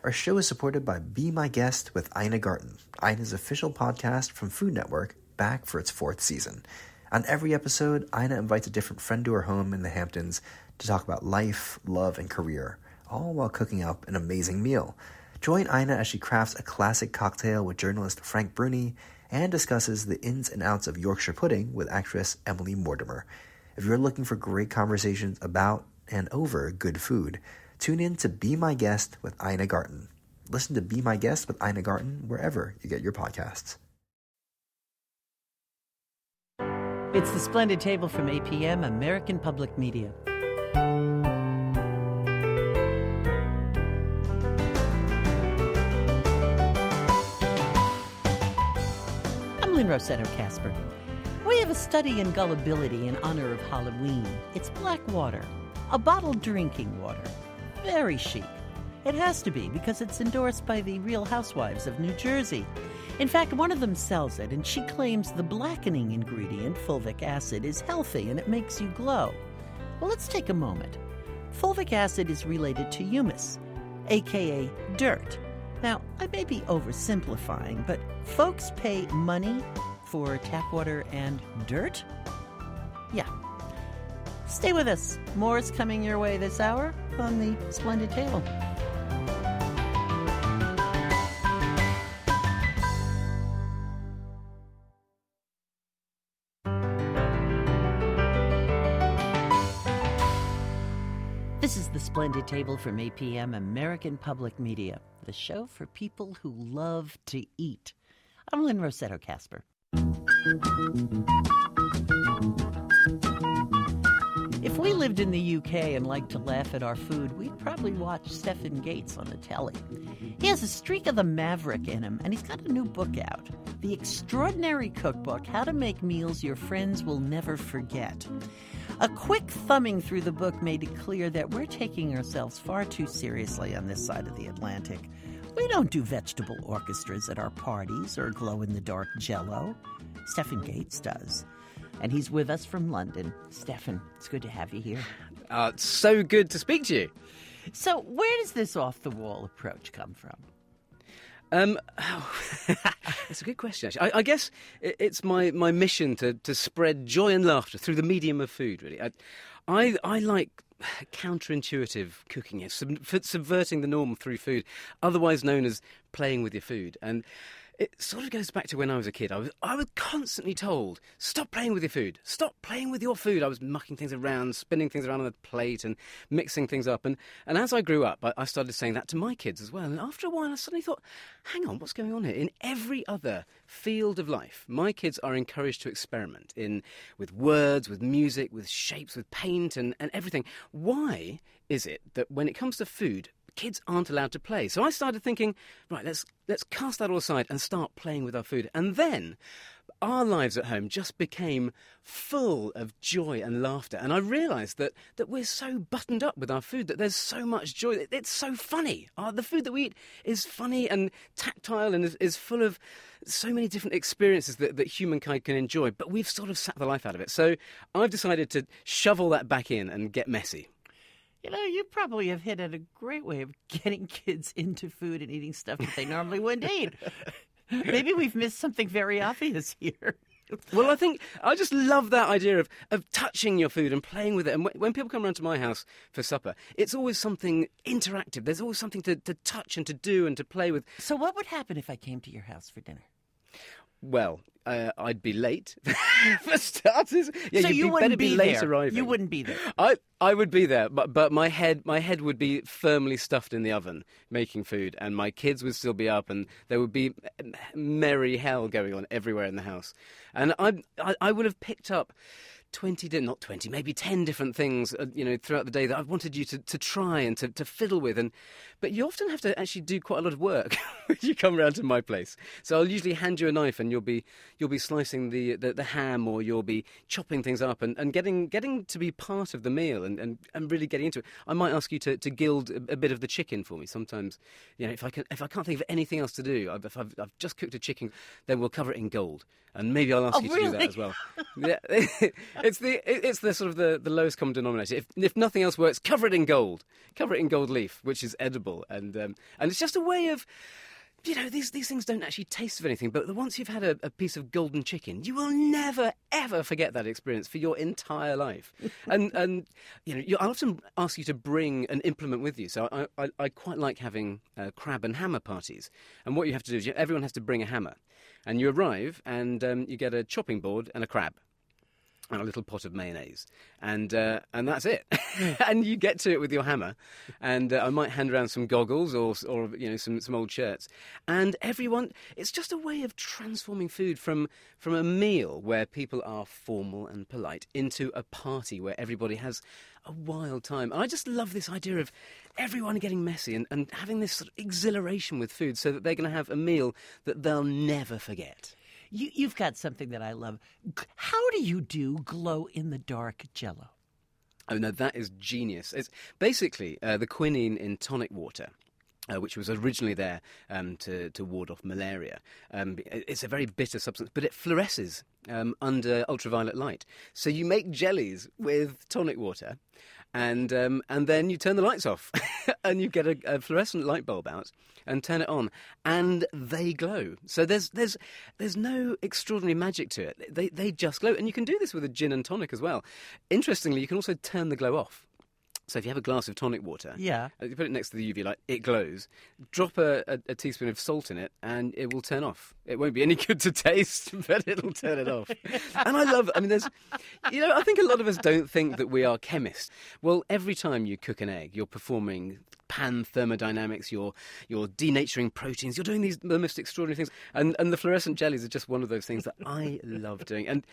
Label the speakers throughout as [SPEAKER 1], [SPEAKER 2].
[SPEAKER 1] Our show is supported by Be My Guest with Ina Garten, Ina's official podcast from Food Network, back for its 4th season. On every episode, Ina invites a different friend to her home in the Hamptons to talk about life, love, and career, all while cooking up an amazing meal. Join Ina as she crafts a classic cocktail with journalist Frank Bruni and discusses the ins and outs of Yorkshire pudding with actress Emily Mortimer. If you're looking for great conversations about and over good food, tune in to Be My Guest with Ina Garten. Listen to Be My Guest with Ina Garten wherever you get your podcasts.
[SPEAKER 2] It's The Splendid Table from APM, American Public Media. I'm Lynn Rossetto Kasper. We have a study in gullibility in honor of Halloween. It's black water, a bottled drinking water. Very chic. It has to be because it's endorsed by the Real Housewives of New Jersey. In fact, one of them sells it, and she claims the blackening ingredient, fulvic acid, is healthy and it makes you glow. Well, let's take a moment. Fulvic acid is related to humus, a.k.a. dirt. Now, I may be oversimplifying, but folks pay money for tap water and dirt? Yeah. Stay with us. More is coming your way this hour on The Splendid Table. This is The Splendid Table from APM, American Public Media, the show for people who love to eat. I'm Lynn Rossetto Kasper. If we lived in the UK and liked to laugh at our food, we'd probably watch Stephen Gates on the telly. He has a streak of the maverick in him, and he's got a new book out, The Extraordinary Cookbook, How to Make Meals Your Friends Will Never Forget. A quick thumbing through the book made it clear that we're taking ourselves far too seriously on this side of the Atlantic. We don't do vegetable orchestras at our parties or glow-in-the-dark Jell-O. Stephen Gates does. And he's with us from London. Stephen, it's good to have you here.
[SPEAKER 3] It's so good to speak to you.
[SPEAKER 2] So where does this off-the-wall approach come from?
[SPEAKER 3] That's a good question, actually. I guess it's my mission to spread joy and laughter through the medium of food, really. I like counterintuitive cooking, subverting the norm through food, otherwise known as playing with your food. And it sort of goes back to when I was a kid. I was constantly told, stop playing with your food. Stop playing with your food. I was mucking things around, spinning things around on the plate and mixing things up. And as I grew up, I started saying that to my kids as well. And after a while, I suddenly thought, hang on, what's going on here? In every other field of life, my kids are encouraged to experiment with words, with music, with shapes, with paint and everything. Why is it that when it comes to food, kids aren't allowed to play? So I started thinking, right, let's cast that all aside and start playing with our food. And then our lives at home just became full of joy and laughter. And I realised that we're so buttoned up with our food, that there's so much joy. It's so funny. The food that we eat is funny and tactile and is full of so many different experiences that humankind can enjoy. But we've sort of sapped the life out of it. So I've decided to shovel that back in and get messy.
[SPEAKER 2] You know, you probably have hit at a great way of getting kids into food and eating stuff that they normally wouldn't eat. Maybe we've missed something very obvious here.
[SPEAKER 3] Well, I think I just love that idea of touching your food and playing with it. And when people come around to my house for supper, it's always something interactive. There's always something to touch and to do and to play with.
[SPEAKER 2] So what would happen if I came to your house for dinner?
[SPEAKER 3] Well, I'd be late, for starters. Yeah,
[SPEAKER 2] so you wouldn't
[SPEAKER 3] be late
[SPEAKER 2] there.
[SPEAKER 3] Arriving.
[SPEAKER 2] You wouldn't be there.
[SPEAKER 3] I would be there, but my head would be firmly stuffed in the oven making food, and my kids would still be up, and there would be merry hell going on everywhere in the house. And I would have picked up 20, maybe 10 different things, throughout the day that I wanted you to try and to fiddle with. But you often have to actually do quite a lot of work when you come round to my place. So I'll usually hand you a knife and you'll be slicing the ham, or you'll be chopping things up and getting to be part of the meal and really getting into it. I might ask you to gild a bit of the chicken for me. Sometimes, if I can't think of anything else to do, if I've just cooked a chicken, then we'll cover it in gold. And maybe I'll ask you to do that as well. Yeah. It's the sort of the lowest common denominator. If nothing else works, cover it in gold. Cover it in gold leaf, which is edible, and it's just a way of. These things don't actually taste of anything, but once you've had a piece of golden chicken, you will never, ever forget that experience for your entire life. And I'll often ask you to bring an implement with you. So I quite like having crab and hammer parties. And what you have to do is everyone has to bring a hammer. And you arrive and you get a chopping board and a crab. And a little pot of mayonnaise, and that's it. And you get to it with your hammer, and I might hand around some goggles or some old shirts, and everyone. It's just a way of transforming food from a meal where people are formal and polite into a party where everybody has a wild time. And I just love this idea of everyone getting messy and having this sort of exhilaration with food, so that they're going to have a meal that they'll never forget.
[SPEAKER 2] You've got something that I love. How do you do glow-in-the-dark Jell-O?
[SPEAKER 3] Oh, no, that is genius. It's basically the quinine in tonic water. Which was originally there to ward off malaria. It's a very bitter substance, but it fluoresces under ultraviolet light. So you make jellies with tonic water, and then you turn the lights off, and you get a fluorescent light bulb out and turn it on, and they glow. So there's no extraordinary magic to it. They just glow, and you can do this with a gin and tonic as well. Interestingly, you can also turn the glow off. So if you have a glass of tonic water, you put it next to the UV light, it glows. Drop a teaspoon of salt in it, and it will turn off. It won't be any good to taste, but it'll turn it off. And I think a lot of us don't think that we are chemists. Well, every time you cook an egg, you're performing pan-thermodynamics, you're denaturing proteins, you're doing the most extraordinary things. And the fluorescent jellies are just one of those things that I love doing. And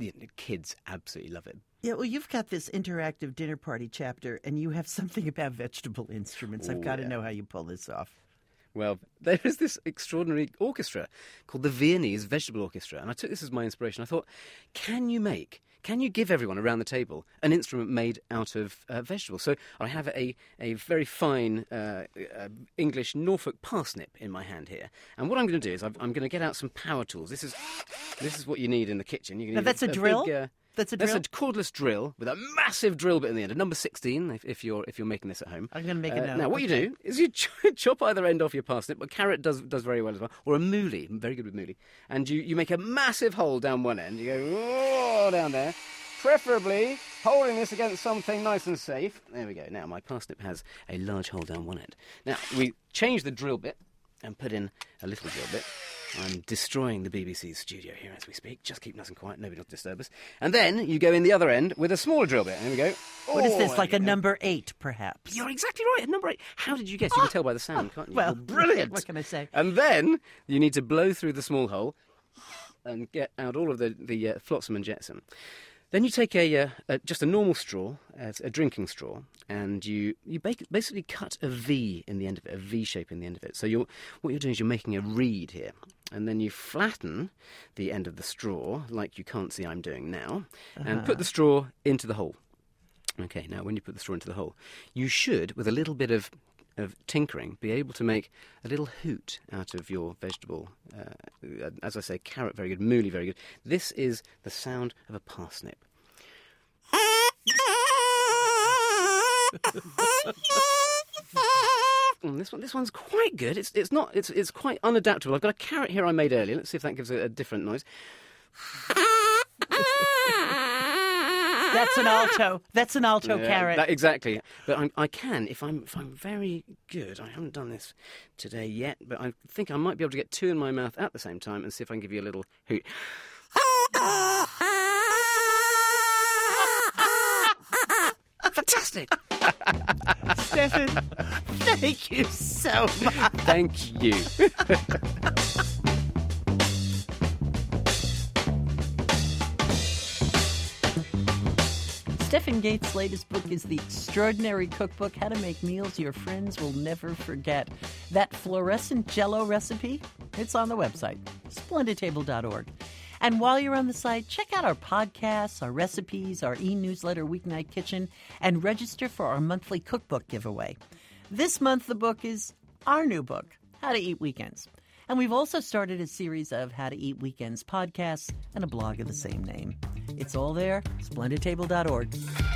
[SPEAKER 3] kids absolutely love it.
[SPEAKER 2] Yeah, well, you've got this interactive dinner party chapter, and you have something about vegetable instruments. I've got to know how you pull this off.
[SPEAKER 3] Well, there is this extraordinary orchestra called the Viennese Vegetable Orchestra, and I took this as my inspiration. I thought, can you give everyone around the table an instrument made out of vegetables? So I have a very fine English Norfolk parsnip in my hand here, and what I'm going to do is I'm going to get out some power tools. This is what you need in the kitchen. You're going to
[SPEAKER 2] that's a drill. That's a
[SPEAKER 3] cordless drill with a massive drill bit in the end, a number 16 if you're making this at home.
[SPEAKER 2] I'm going to make a note.
[SPEAKER 3] Now, what you do is you chop either end off your parsnip, but carrot does very well as well, or a mouli, very good with mouli, and you make a massive hole down one end. You go down there, preferably holding this against something nice and safe. There we go. Now, my parsnip has a large hole down one end. Now, we change the drill bit and put in a little drill bit. I'm destroying the BBC's studio here as we speak. Just keep nice and quiet, nobody will disturb us. And then you go in the other end with a smaller drill bit. There we go.
[SPEAKER 2] What is this, like a number 8, perhaps?
[SPEAKER 3] You're exactly right, a number 8. How did you guess? You can tell by the sound, can't you?
[SPEAKER 2] Well,
[SPEAKER 3] brilliant.
[SPEAKER 2] What can I say?
[SPEAKER 3] And then you need to blow through the small hole and get out all of the flotsam and jetsam. Then you take just a normal straw, a drinking straw, and you basically cut a V in the end of it, a V shape in the end of it. So what you're doing is you're making a reed here, and then you flatten the end of the straw, like you can't see I'm doing now, and put the straw into the hole. Okay, now when you put the straw into the hole, you should, with a little bit of tinkering, be able to make a little hoot out of your vegetable. As I say, carrot, very good, mouli, very good. This is the sound of a parsnip. This one's quite good. It's quite unadaptable. I've got a carrot here I made earlier. Let's see if that gives a different noise.
[SPEAKER 2] That's an alto carrot.
[SPEAKER 3] Exactly. But I can, if I'm very good. I haven't done this today yet, but I think I might be able to get two in my mouth at the same time and see if I can give you a little hoot. Fantastic.
[SPEAKER 2] Stefan, thank you so much.
[SPEAKER 3] Thank you.
[SPEAKER 2] Stefan Gates' latest book is The Extraordinary Cookbook, How to Make Meals Your Friends Will Never Forget. That fluorescent Jell-O recipe, it's on the website, splendidtable.org. And while you're on the site, check out our podcasts, our recipes, our e-newsletter, Weeknight Kitchen, and register for our monthly cookbook giveaway. This month, the book is our new book, How to Eat Weekends. And we've also started a series of How to Eat Weekends podcasts and a blog of the same name. It's all there, splendidtable.org.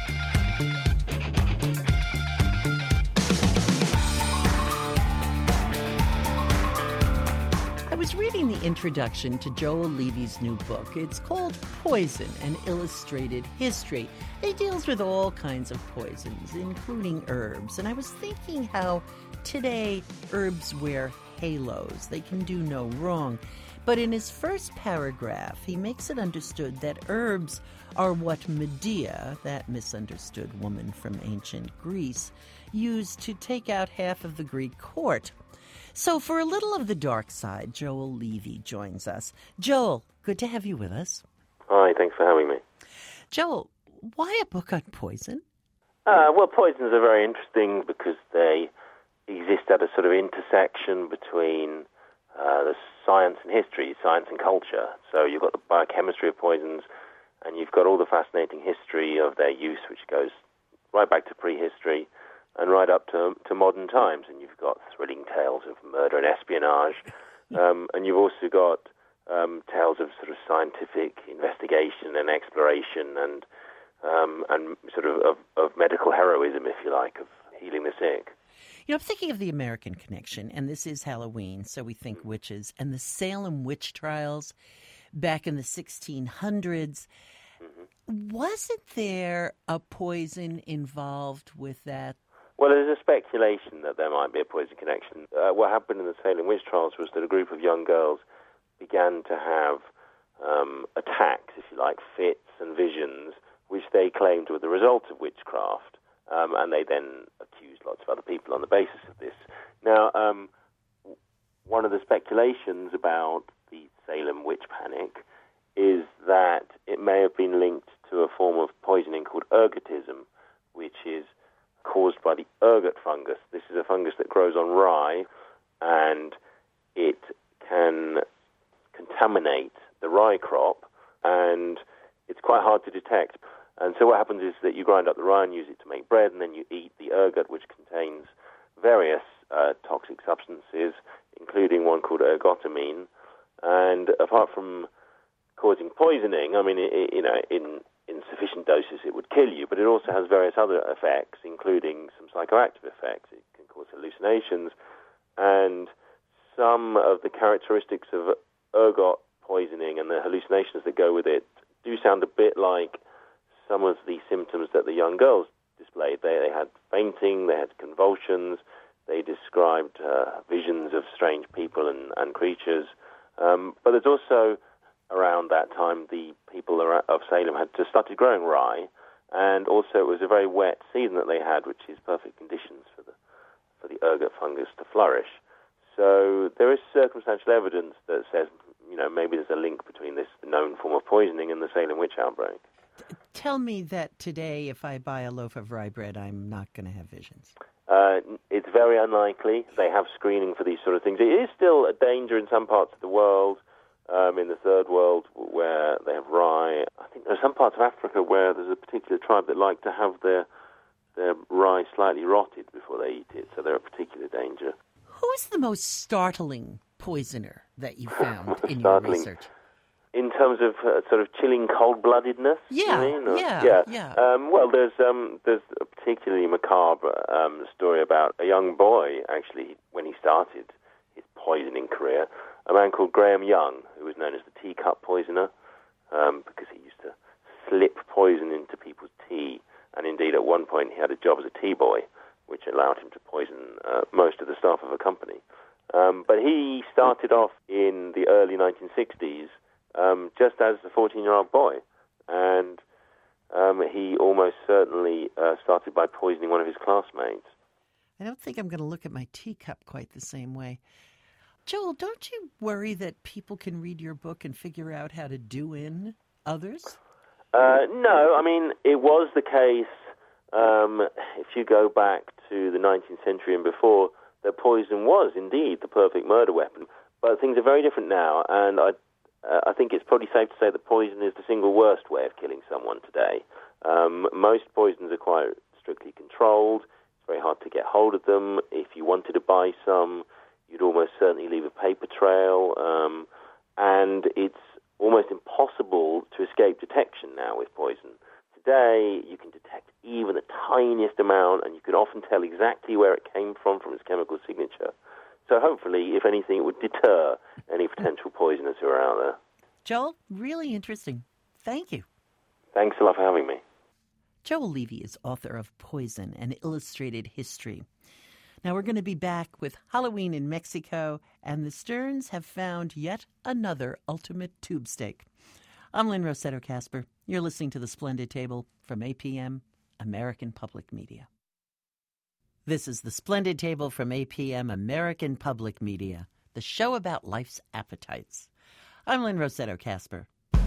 [SPEAKER 2] I was reading the introduction to Joel Levy's new book. It's called Poison, an Illustrated History. It deals with all kinds of poisons, including herbs. And I was thinking how today herbs wear halos. They can do no wrong. But in his first paragraph, he makes it understood that herbs are what Medea, that misunderstood woman from ancient Greece, used to take out half of the Greek court. So for a little of the dark side, Joel Levy joins us. Joel, good to have you with us.
[SPEAKER 4] Hi, thanks for having me.
[SPEAKER 2] Joel, why a book on poison?
[SPEAKER 4] Well, poisons are very interesting because they exist at a sort of intersection between the science and history, science and culture. So you've got the biochemistry of poisons, and you've got all the fascinating history of their use, which goes right back to prehistory and right up to modern times. And you've got thrilling tales of murder and espionage, and you've also got tales of sort of scientific investigation and exploration and sort of medical heroism, if you like, of healing the sick.
[SPEAKER 2] You know, I'm thinking of the American connection, and this is Halloween, so we think witches, and the Salem witch trials back in the 1600s. Mm-hmm. Wasn't there a poison involved with that?
[SPEAKER 4] Well, there's a speculation that there might be a poison connection. What happened in the Salem witch trials was that a group of young girls began to have attacks, if you like, fits and visions, which they claimed were the result of witchcraft. And they then accused lots of other people on the basis of this. Now, one of the speculations about the Salem witch panic is that it may have been linked to a form of poisoning called ergotism, which is caused by the ergot fungus. This is a fungus that grows on rye, and it can contaminate the rye crop, and it's quite hard to detect. And so what happens is that you grind up the rye and use it to make bread, and then you eat the ergot, which contains various toxic substances, including one called ergotamine. And apart from causing poisoning, I mean, in sufficient doses it would kill you, but it also has various other effects, including some psychoactive effects. It can cause hallucinations, and some of the characteristics of ergot poisoning and the hallucinations that go with it do sound a bit like some of the symptoms that the young girls displayed. They had fainting, they had convulsions, they described visions of strange people and creatures. But there's also, around that time, the people of Salem had just started growing rye, and also it was a very wet season that they had, which is perfect conditions for the ergot fungus to flourish. So there is circumstantial evidence that says, maybe there's a link between this known form of poisoning and the Salem witch outbreak.
[SPEAKER 2] Tell me that today, if I buy a loaf of rye bread, I'm not going to have visions.
[SPEAKER 4] It's very unlikely. They have screening for these sort of things. It is still a danger in some parts of the world, in the third world, where they have rye. I think there are some parts of Africa where there's a particular tribe that like to have their rye slightly rotted before they eat it, so they're a particular danger.
[SPEAKER 2] Who is the most startling poisoner that you found in your research?
[SPEAKER 4] In terms of sort of chilling cold-bloodedness,
[SPEAKER 2] yeah,
[SPEAKER 4] you mean?
[SPEAKER 2] Yeah.
[SPEAKER 4] Well, there's a particularly macabre story about a young boy, actually, when he started his poisoning career, a man called Graham Young, who was known as the teacup poisoner, because he used to slip poison into people's tea, and indeed at one point he had a job as a tea boy, which allowed him to poison most of the staff of a company. But he started off in the early 1960s, just as a 14-year-old boy. And he almost certainly started by poisoning one of his classmates.
[SPEAKER 2] I don't think I'm going to look at my teacup quite the same way. Joel, don't you worry that people can read your book and figure out how to do in others?
[SPEAKER 4] No, I mean, it was the case, if you go back to the 19th century and before, that poison was indeed the perfect murder weapon. But things are very different now, and I think it's probably safe to say that poison is the single worst way of killing someone today. Most poisons are quite strictly controlled. It's very hard to get hold of them. If you wanted to buy some, you'd almost certainly leave a paper trail. And it's almost impossible impossible to escape detection now with poison. Today, you can detect even the tiniest amount, and you can often tell exactly where it came from its chemical signature. So hopefully, if anything, it would deter any potential poisoners who are out there.
[SPEAKER 2] Joel, really interesting. Thank you.
[SPEAKER 4] Thanks a lot for having me.
[SPEAKER 2] Joel Levy is author of Poison, An Illustrated History. Now we're going to be back with Halloween in Mexico, and the Sterns have found yet another ultimate tube steak. I'm Lynn Rossetto Kasper. You're listening to The Splendid Table from APM, American Public Media. This is The Splendid Table from APM, American Public Media, the show about life's appetites. I'm Lynn Rossetto Kasper.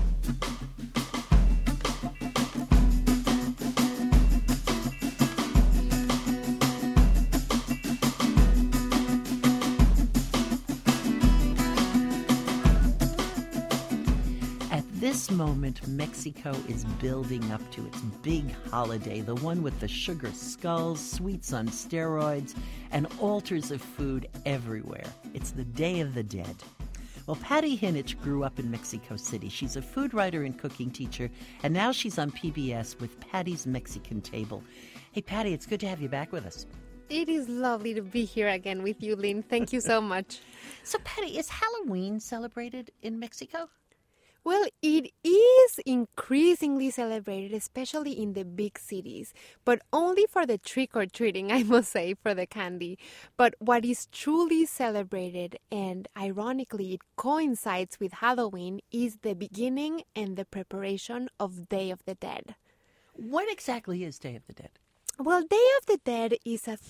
[SPEAKER 2] This moment, Mexico is building up to its big holiday, the one with the sugar skulls, sweets on steroids, and altars of food everywhere. It's the Day of the Dead. Well, Patty Hinich grew up in Mexico City. She's a food writer and cooking teacher, and now she's on PBS with Patty's Mexican Table. Hey, Patty, it's good to have you back with us.
[SPEAKER 5] It is lovely to be here again with you, Lynn. Thank you so much.
[SPEAKER 2] So, Patty, is Halloween celebrated in Mexico?
[SPEAKER 5] Well, it is increasingly celebrated, especially in the big cities, but only for the trick-or-treating, I must say, for the candy. But what is truly celebrated, and ironically it coincides with Halloween, is the beginning and the preparation of Day of the Dead.
[SPEAKER 2] What exactly is Day of the Dead?
[SPEAKER 5] Well, Day of the Dead is a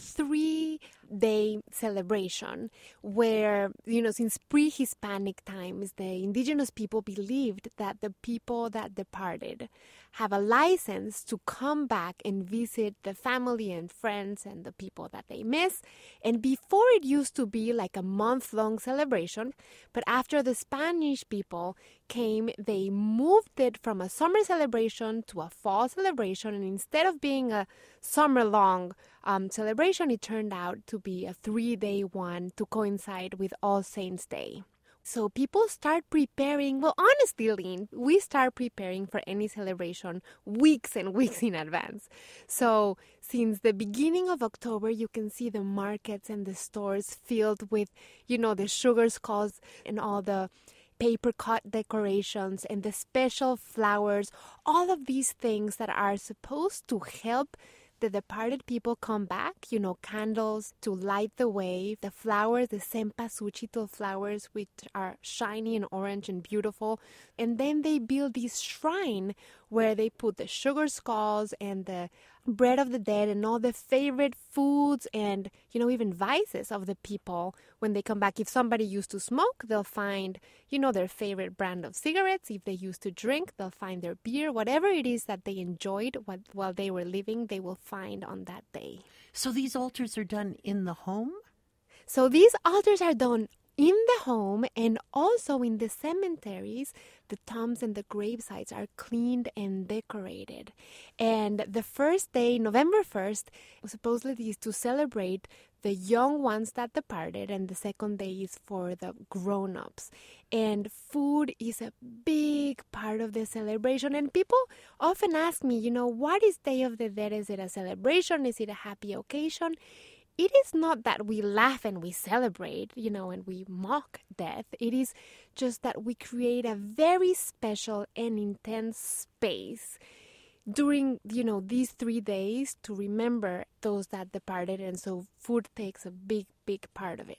[SPEAKER 5] 3-day celebration where, since pre-Hispanic times, the indigenous people believed that the people that departed have a license to come back and visit the family and friends and the people that they miss. And before it used to be like a month-long celebration, but after the Spanish people came, they moved it from a summer celebration to a fall celebration. And instead of being a summer-long celebration, it turned out to be a 3-day one to coincide with All Saints' Day. So people start preparing, well, honestly, Lynn, we start preparing for any celebration weeks and weeks in advance. So since the beginning of October, you can see the markets and the stores filled with, the sugar skulls and all the paper cut decorations and the special flowers, all of these things that are supposed to help the departed people come back, candles to light the way, the flowers, the cempasúchil flowers, which are shiny and orange and beautiful. And then they build this shrine where they put the sugar skulls and the bread of the dead and all the favorite foods and, even vices of the people when they come back. If somebody used to smoke, they'll find, their favorite brand of cigarettes. If they used to drink, they'll find their beer. Whatever it is that they enjoyed while they were living, they will find on that day.
[SPEAKER 2] So these altars are done in the home?
[SPEAKER 5] So these altars are done in the home and also in the cemeteries. The tombs and the gravesites are cleaned and decorated. And the first day, November 1st, supposedly is to celebrate the young ones that departed, and the second day is for the grown-ups. And food is a big part of the celebration. And people often ask me, what is Day of the Dead? Is it a celebration? Is it a happy occasion? It is not that we laugh and we celebrate, and we mock death. It is just that we create a very special and intense space during, these 3 days to remember those that departed. And so food takes a big, big part of it.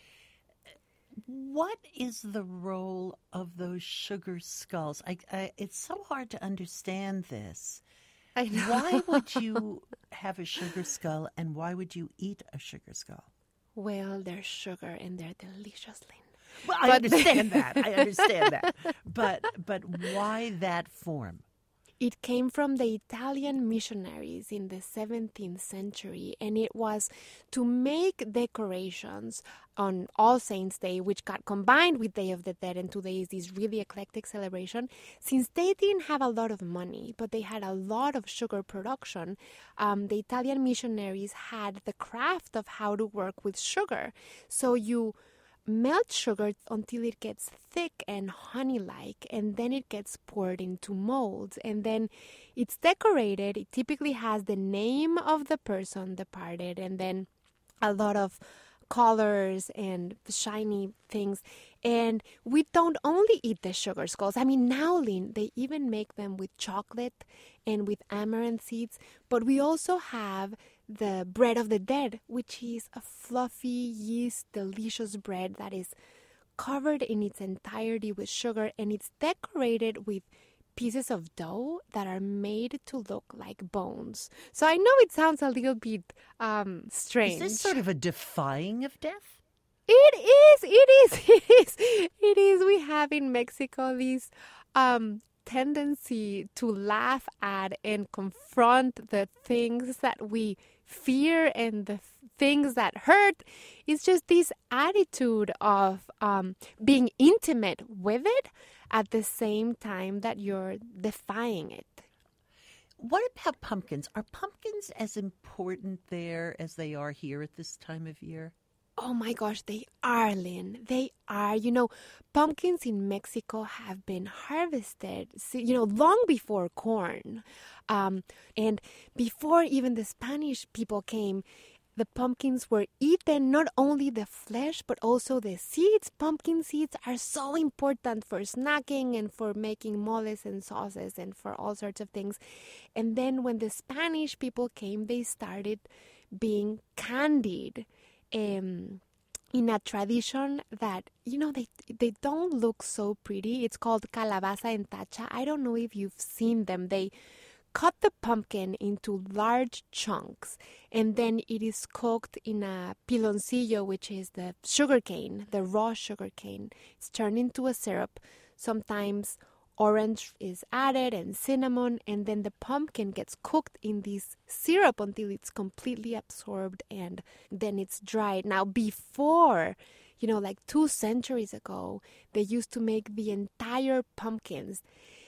[SPEAKER 2] What is the role of those sugar skulls? It's so hard to understand this.
[SPEAKER 5] I know.
[SPEAKER 2] Why would you have a sugar skull, and why would you eat a sugar skull?
[SPEAKER 5] Well, they're sugar and they're delicious, Lynn.
[SPEAKER 2] Well, I understand that. But why that form?
[SPEAKER 5] It came from the Italian missionaries in the 17th century, and it was to make decorations on All Saints' Day, which got combined with Day of the Dead, and today is this really eclectic celebration. Since they didn't have a lot of money, but they had a lot of sugar production, the Italian missionaries had the craft of how to work with sugar. So you melt sugar until it gets thick and honey-like, and then it gets poured into molds, and then it's decorated. It typically has the name of the person departed, and then a lot of colors and shiny things. And we don't only eat the sugar skulls. I mean, now, Lynn, they even make them with chocolate and with amaranth seeds. But we also have the bread of the dead, which is a fluffy, yeast, delicious bread that is covered in its entirety with sugar, and it's decorated with pieces of dough that are made to look like bones. So I know it sounds a little bit strange.
[SPEAKER 2] Is this sort of a defying of death?
[SPEAKER 5] It is. We have in Mexico this tendency to laugh at and confront the things that we fear and the things that hurt. It's just this attitude of being intimate with it at the same time that you're defying it.
[SPEAKER 2] What about pumpkins? Are pumpkins as important there as they are here at this time of year?
[SPEAKER 5] Oh my gosh, they are, Lynn. They are. Pumpkins in Mexico have been harvested, long before corn. And before even the Spanish people came, the pumpkins were eaten, not only the flesh, but also the seeds. Pumpkin seeds are so important for snacking and for making moles and sauces and for all sorts of things. And then when the Spanish people came, they started being candied in a tradition that, they don't look so pretty. It's called calabaza en tacha. I don't know if you've seen them. They cut the pumpkin into large chunks, and then it is cooked in a piloncillo, which is the sugarcane, the raw sugarcane. It's turned into a syrup. Sometimes orange is added and cinnamon, and then the pumpkin gets cooked in this syrup until it's completely absorbed, and then it's dried. Now, before, like 2 centuries ago, they used to make the entire pumpkins.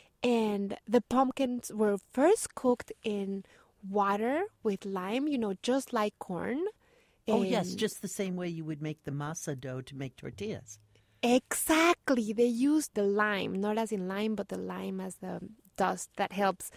[SPEAKER 5] And the pumpkins were first cooked in water with lime, just like corn.
[SPEAKER 2] Oh, yes, just the same way you would make the masa dough to make tortillas.
[SPEAKER 5] Exactly. They use the lime, not as in lime, but the lime as the dust that helps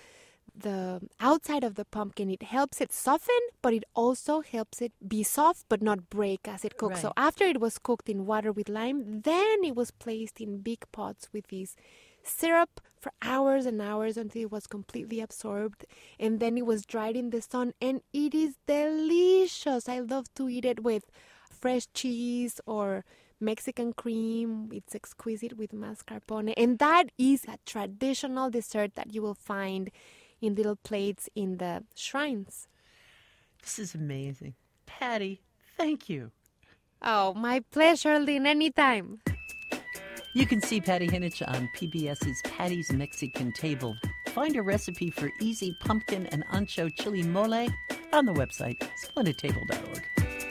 [SPEAKER 5] the outside of the pumpkin. It helps it soften, but it also helps it be soft but not break as it cooks.
[SPEAKER 2] Right.
[SPEAKER 5] So after it was cooked in water with lime, then it was placed in big pots with these syrup for hours and hours until it was completely absorbed, and then it was dried in the sun, and it is delicious. I love to eat it with fresh cheese or Mexican cream. It's exquisite with mascarpone, and that is a traditional dessert that you will find in little plates in the shrines.
[SPEAKER 2] This is amazing. Patty, thank you.
[SPEAKER 5] Oh, my pleasure, Lynn, anytime.
[SPEAKER 2] You can see Patty Hinich on PBS's Patty's Mexican Table. Find a recipe for easy pumpkin and ancho chili mole on the website splendidtable.org.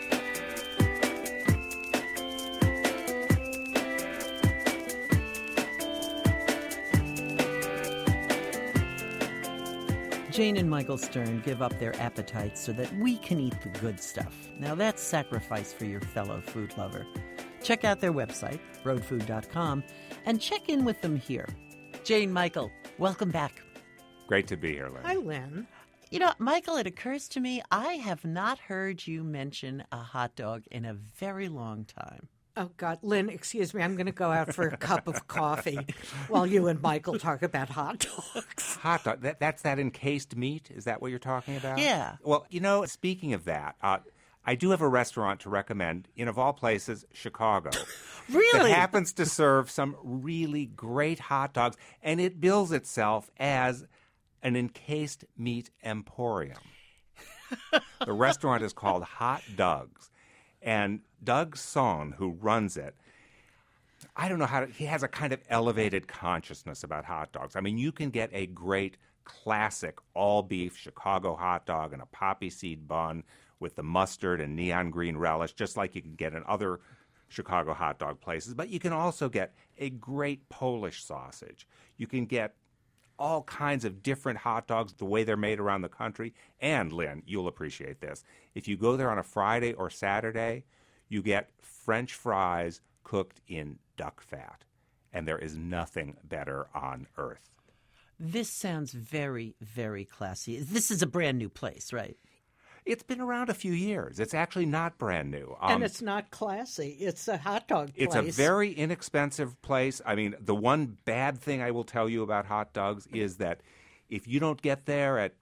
[SPEAKER 2] Jane and Michael Stern give up their appetites so that we can eat the good stuff. Now that's sacrifice for your fellow food lover. Check out their website, roadfood.com, and check in with them here. Jane, Michael, welcome back.
[SPEAKER 6] Great to be here, Lynn.
[SPEAKER 2] Hi, Lynn. Michael, it occurs to me I have not heard you mention a hot dog in a very long time.
[SPEAKER 7] Oh, God. Lynn, excuse me. I'm going to go out for a cup of coffee while you and Michael talk about hot dogs.
[SPEAKER 6] Hot dog. That's that encased meat? Is that what you're talking about?
[SPEAKER 2] Yeah.
[SPEAKER 6] Well, speaking of that, I do have a restaurant to recommend in, of all places, Chicago.
[SPEAKER 2] Really?
[SPEAKER 6] That happens to serve some really great hot dogs, and it bills itself as an encased meat emporium. The restaurant is called Hot Doug's, and Doug Son, who runs it, I don't know he has a kind of elevated consciousness about hot dogs. I mean, you can get a great classic all-beef Chicago hot dog and a poppy seed bun with the mustard and neon green relish, just like you can get in other Chicago hot dog places. But you can also get a great Polish sausage. You can get all kinds of different hot dogs, the way they're made around the country. And, Lynn, you'll appreciate this. If you go there on a Friday or Saturday, you get French fries cooked in duck fat. And there is nothing better on earth.
[SPEAKER 2] This sounds very, very classy. This is a brand new place, right?
[SPEAKER 6] It's been around a few years. It's actually not brand new.
[SPEAKER 7] And it's not classy. It's a hot dog place.
[SPEAKER 6] It's a very inexpensive place. I mean, the one bad thing I will tell you about hot dogs is that if you don't get there at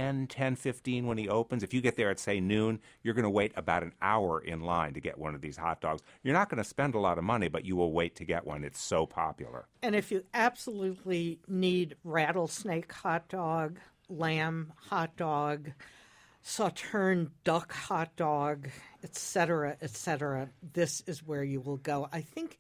[SPEAKER 6] 10:15 when he opens, if you get there at, say, noon, you're going to wait about an hour in line to get one of these hot dogs. You're not going to spend a lot of money, but you will wait to get one. It's so popular.
[SPEAKER 7] And if you absolutely need rattlesnake hot dog, lamb hot dog, Sauterne duck hot dog, etc., this is where you will go. I think,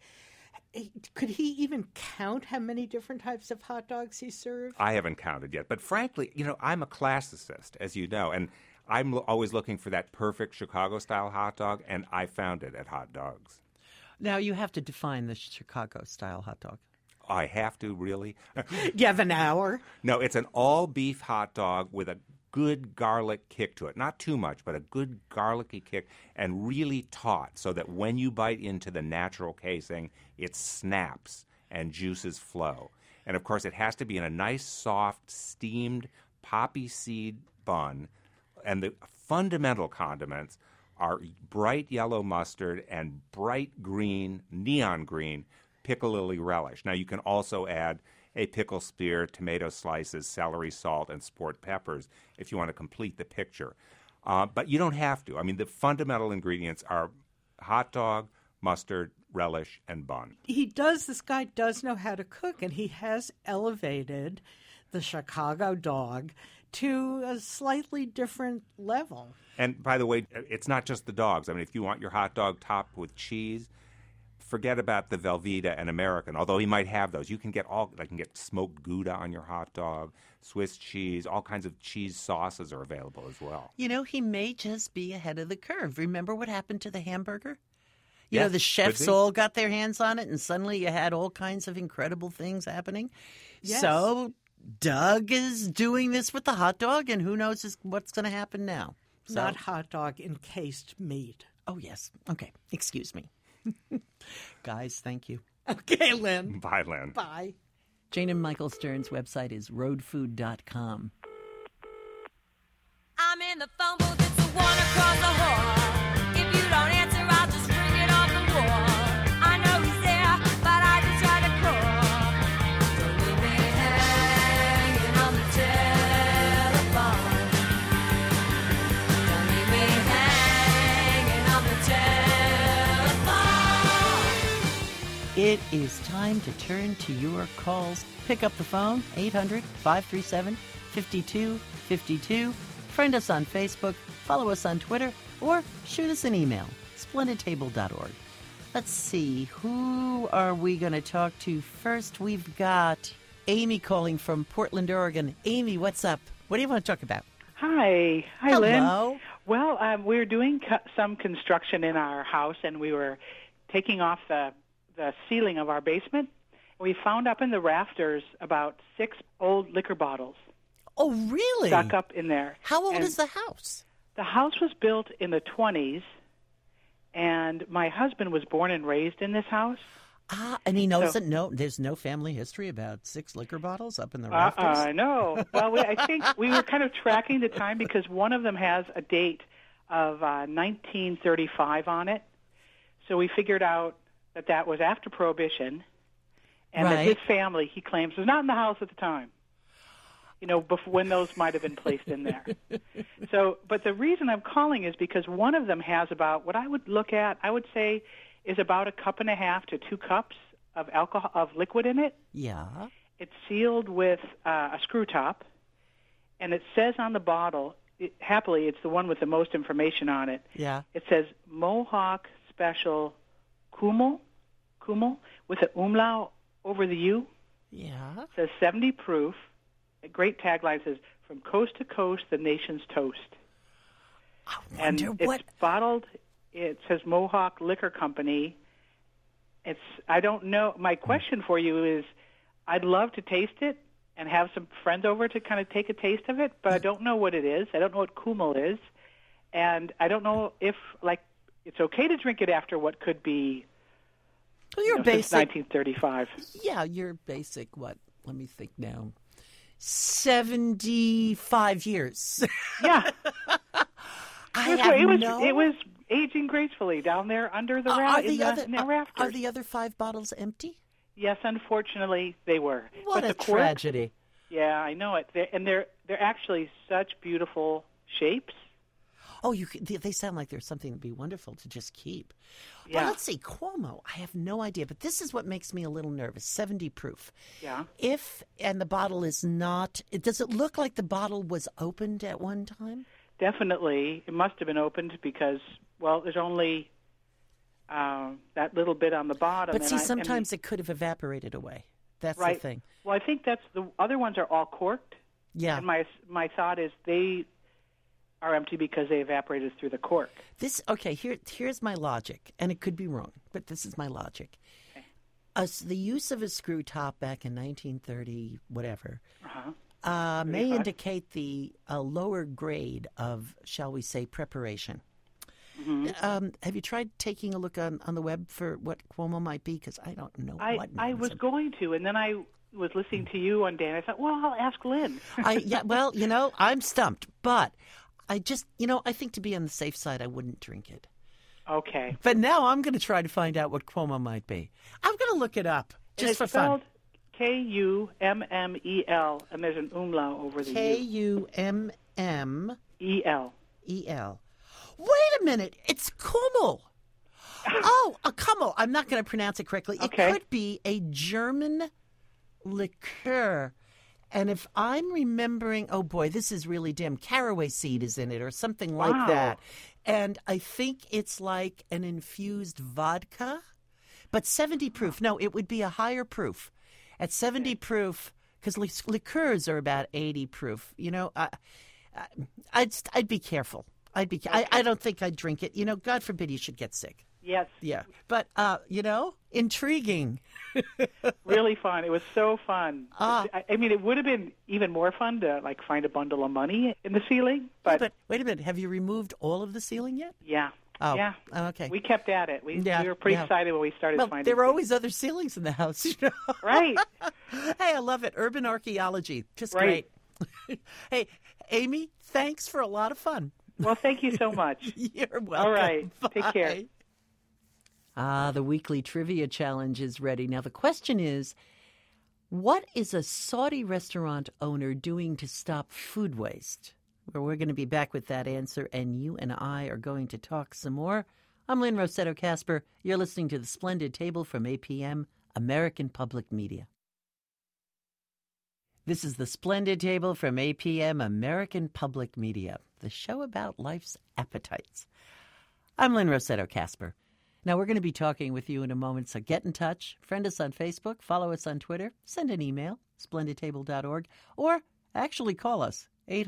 [SPEAKER 7] could he even count how many different types of hot dogs he served?
[SPEAKER 6] I haven't counted yet. But frankly, I'm a classicist, as you know, and I'm always looking for that perfect Chicago-style hot dog, and I found it at Hot Dogs.
[SPEAKER 2] Now, you have to define the Chicago-style hot dog.
[SPEAKER 6] I have to, really?
[SPEAKER 7] You have an hour?
[SPEAKER 6] No, it's an all-beef hot dog with a good garlic kick to it. Not too much, but a good garlicky kick, and really taut so that when you bite into the natural casing, it snaps and juices flow. And, of course, it has to be in a nice, soft, steamed poppy seed bun. And the fundamental condiments are bright yellow mustard and bright green, neon green, piccalilli relish. Now, you can also add a pickle spear, tomato slices, celery salt, and sport peppers if you want to complete the picture. But you don't have to. I mean, the fundamental ingredients are hot dog, mustard, relish, and bun.
[SPEAKER 7] This guy does know how to cook, and he has elevated the Chicago dog to a slightly different level.
[SPEAKER 6] And by the way, it's not just the dogs. I mean, if you want your hot dog topped with cheese, forget about the Velveeta and American, although he might have those. You can get smoked Gouda on your hot dog, Swiss cheese, all kinds of cheese sauces are available as well.
[SPEAKER 2] He may just be ahead of the curve. Remember what happened to the hamburger?
[SPEAKER 6] Yes,
[SPEAKER 2] The chefs all got their hands on it, and suddenly you had all kinds of incredible things happening.
[SPEAKER 7] Yes.
[SPEAKER 2] So Doug is doing this with the hot dog, and who knows what's going to happen now. So,
[SPEAKER 7] Not hot dog, encased meat.
[SPEAKER 2] Oh, yes. Okay. Excuse me. Guys, thank you.
[SPEAKER 7] Okay, Lynn.
[SPEAKER 6] Bye, Lynn.
[SPEAKER 7] Bye.
[SPEAKER 2] Jane and Michael Stern's website is roadfood.com.
[SPEAKER 8] I'm in the phone booth, it's the one across the hall. If you don't answer, I'll just ring it off the wall. I know he's there, but I just try to call. Don't leave me hanging on the telephone. Don't leave me hanging on the telephone.
[SPEAKER 2] It is time to turn to your calls. Pick up the phone, 800-537-5252. Friend us on Facebook, follow us on Twitter, or shoot us an email, splendidtable.org. Let's see, who are we going to talk to first? We've got Amy calling from Portland, Oregon. Amy, what's up? What do you want to talk about?
[SPEAKER 9] Hi,
[SPEAKER 2] Hello.
[SPEAKER 9] Lynn. Well, we were doing some construction in our house, and we were taking off the ceiling of our basement. We found up in the rafters about 6 old liquor bottles.
[SPEAKER 2] Oh, really?
[SPEAKER 9] Stuck up in there.
[SPEAKER 2] How old
[SPEAKER 9] And
[SPEAKER 2] is the house?
[SPEAKER 9] The house was built in the 20s, and my husband was born and raised in this house.
[SPEAKER 2] And he knows that there's no family history about 6 liquor bottles up in the rafters?
[SPEAKER 9] No. Well, I think we were kind of tracking the time because one of them has a date of 1935 on it. So we figured out that was after Prohibition, and that his family, he claims, was not in the house at the time. Before, when those might have been placed in there. But the reason I'm calling is because one of them has about, what I would say, is about 1.5 cups to 2 cups of alcohol, of liquid in it.
[SPEAKER 2] Yeah.
[SPEAKER 9] It's sealed with a screw top, and it says on the bottle, happily, it's the one with the most information on it.
[SPEAKER 2] Yeah.
[SPEAKER 9] It says Mohawk Special Kummel, with an umlaut over the U.
[SPEAKER 2] Yeah.
[SPEAKER 9] It says 70 proof. A great tagline says, "From coast to coast, the nation's toast."
[SPEAKER 2] And
[SPEAKER 9] it's bottled. It says Mohawk Liquor Company. I don't know. My question for you is, I'd love to taste it and have some friends over to kind of take a taste of it, but I don't know what it is. I don't know what Kummel is, and I don't know if it's okay to drink it after what could be
[SPEAKER 2] You're
[SPEAKER 9] since
[SPEAKER 2] basic.
[SPEAKER 9] 1935.
[SPEAKER 2] Yeah, you're basic. What? Let me think now. 75 years.
[SPEAKER 9] Yeah.
[SPEAKER 2] I
[SPEAKER 9] It was aging gracefully down there under the in the rafters.
[SPEAKER 2] Are the other 5 bottles empty?
[SPEAKER 9] Yes, unfortunately, they were.
[SPEAKER 2] What
[SPEAKER 9] But
[SPEAKER 2] a
[SPEAKER 9] the cork,
[SPEAKER 2] tragedy.
[SPEAKER 9] Yeah, I know it. They're actually such beautiful shapes.
[SPEAKER 2] Oh, they sound like there's something to be wonderful to just keep.
[SPEAKER 9] Yeah.
[SPEAKER 2] Well, let's see. Cuomo, I have no idea, but this is what makes me a little nervous. 70 proof.
[SPEAKER 9] Yeah.
[SPEAKER 2] And the bottle is not, does it look like the bottle was opened at one time?
[SPEAKER 9] Definitely, it must have been opened because, well, there's only that little bit on the bottom.
[SPEAKER 2] But see, sometimes it could have evaporated away. That's
[SPEAKER 9] right.
[SPEAKER 2] the thing.
[SPEAKER 9] Well, I think the other ones are all corked.
[SPEAKER 2] Yeah.
[SPEAKER 9] And my thought is they are empty because they evaporated through the cork.
[SPEAKER 2] Here's my logic, and it could be wrong, but this is my logic. Okay. The use of a screw top back in 1930, whatever, may indicate the lower grade of, shall we say, preparation. Mm-hmm. Have you tried taking a look on the web for what Cuomo might be? Because I don't know what.
[SPEAKER 9] I was going to, and then I was listening to you one day, and I thought, well, I'll ask Lynn.
[SPEAKER 2] Well, I'm stumped, but I just, I think to be on the safe side, I wouldn't drink it.
[SPEAKER 9] Okay.
[SPEAKER 2] But now I'm going to try to find out what Cuomo might be. I'm going to look it up just for fun.
[SPEAKER 9] Kummel, and there's an umlaut over the U.
[SPEAKER 2] Kummel. Wait a minute, it's Kummel. Kummel. I'm not going to pronounce it correctly.
[SPEAKER 9] Okay.
[SPEAKER 2] It could be a German liqueur. And if I'm remembering, oh boy, this is really dim. Caraway seed is in it or something like that. And I think it's like an infused vodka, but 70 proof. No, it would be a higher proof. At 70 proof, because liqueurs are about 80 proof. I'd be careful. I don't think I'd drink it. God forbid you should get sick.
[SPEAKER 9] Yes.
[SPEAKER 2] Yeah. But, intriguing.
[SPEAKER 9] Really fun. It was so fun. I mean, it would have been even more fun to, find a bundle of money in the ceiling. But
[SPEAKER 2] wait a minute. Have you removed all of the ceiling yet?
[SPEAKER 9] Yeah.
[SPEAKER 2] Oh,
[SPEAKER 9] yeah.
[SPEAKER 2] Okay.
[SPEAKER 9] We kept at it. We were pretty excited when we started finding
[SPEAKER 2] there were
[SPEAKER 9] things.
[SPEAKER 2] always other ceilings in the house.
[SPEAKER 9] Right.
[SPEAKER 2] Hey, I love it. Urban archaeology. Just
[SPEAKER 9] right.
[SPEAKER 2] Great. Hey, Amy, thanks for a lot of fun.
[SPEAKER 9] Well, thank you so much.
[SPEAKER 2] You're welcome.
[SPEAKER 9] All right.
[SPEAKER 2] Bye.
[SPEAKER 9] Take care.
[SPEAKER 2] The weekly trivia challenge is ready. Now, the question is, what is a Saudi restaurant owner doing to stop food waste? Well, we're going to be back with that answer, and you and I are going to talk some more. I'm Lynn Rossetto Kasper. You're listening to The Splendid Table from APM, American Public Media. This is The Splendid Table from APM, American Public Media, the show about life's appetites. I'm Lynn Rossetto Kasper. Now, we're going to be talking with you in a moment, so get in touch. Friend us on Facebook, follow us on Twitter, send an email, splendidtable.org, or actually call us,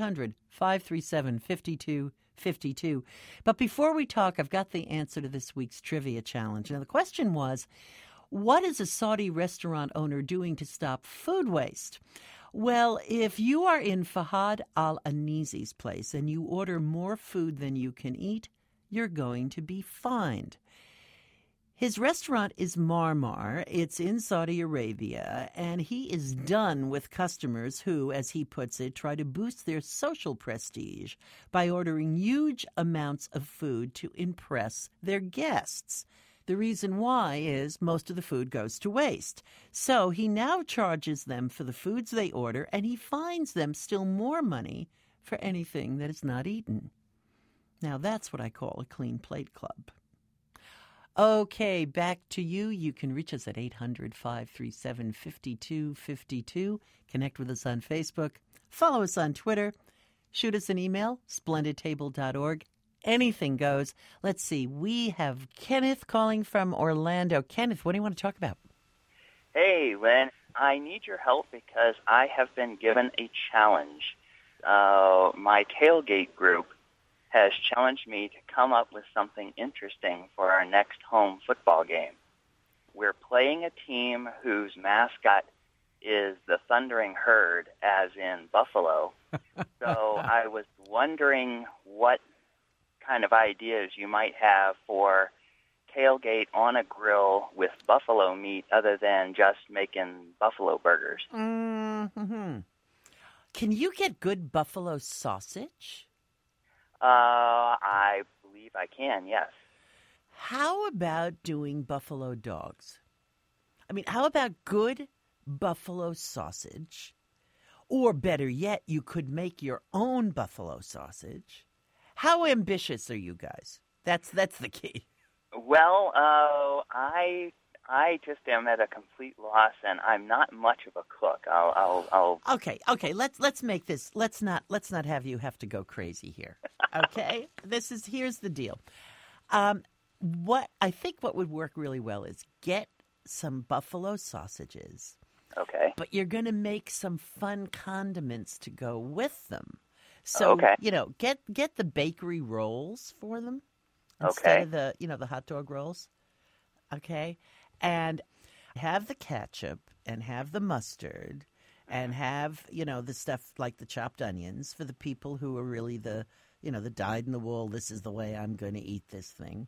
[SPEAKER 2] 800-537-5252. But before we talk, I've got the answer to this week's trivia challenge. Now, the question was, what is a Saudi restaurant owner doing to stop food waste? Well, if you are in Fahad Al-Anizi's place and you order more food than you can eat, you're going to be fined. His restaurant is Marmar. It's in Saudi Arabia, and he is done with customers who, as he puts it, try to boost their social prestige by ordering huge amounts of food to impress their guests. The reason why is most of the food goes to waste. So he now charges them for the foods they order, and he fines them still more money for anything that is not eaten. Now that's what I call a clean plate club. Okay, back to you. You can reach us at 800-537-5252. Connect with us on Facebook. Follow us on Twitter. Shoot us an email, splendidtable.org. Anything goes. Let's see. We have Kenneth calling from Orlando. Kenneth, what do you want to talk about?
[SPEAKER 10] Hey, Lynn. I need your help because I have been given a challenge. My tailgate group has challenged me to come up with something interesting for our next home football game. We're playing a team whose mascot is the Thundering Herd, as in Buffalo. So I was wondering what kind of ideas you might have for tailgate on a grill with buffalo meat other than just making buffalo burgers.
[SPEAKER 2] Mm-hmm. Can you get good buffalo sausage?
[SPEAKER 10] I believe I can, yes.
[SPEAKER 2] How about doing buffalo dogs? I mean, how about good buffalo sausage? Or better yet, you could make your own buffalo sausage. How ambitious are you guys? That's the key.
[SPEAKER 10] Well, I just am at a complete loss, and I'm not much of a cook. I'll
[SPEAKER 2] Okay. Let's make this. Let's not have you have to go crazy here. Okay. Here's the deal. What would work really well is get some buffalo sausages.
[SPEAKER 10] Okay.
[SPEAKER 2] But you're going to make some fun condiments to go with them. So,
[SPEAKER 10] Okay.
[SPEAKER 2] Get the bakery rolls for them
[SPEAKER 10] Okay.
[SPEAKER 2] instead of the hot dog rolls. Okay? And have the ketchup and have the mustard and have, the stuff like the chopped onions for the people who are really the dyed-in-the-wool, this is the way I'm going to eat this thing.